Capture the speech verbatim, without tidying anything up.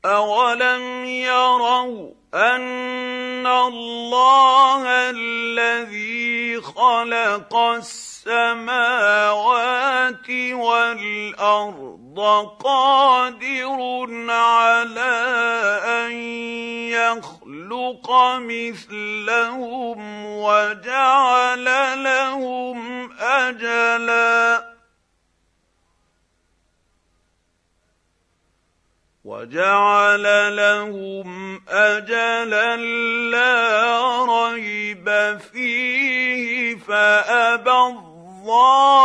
أَوَلَمْ يَرَوْا أَنَّ اللَّهَ الَّذِي خَلَقَ السَّمَاوَاتِ وَالْأَرْضَ قَادِرٌ عَلَىٰ أَن يَخْلُقَ مِثْلَهُمْ وَجَعَلَ لَهُمْ أَجَلًا وَجَعَلَ لَهُمْ أَجَلًا لَّا رَيْبَ فِيهِ فَأَبَى الظَّالِمُونَ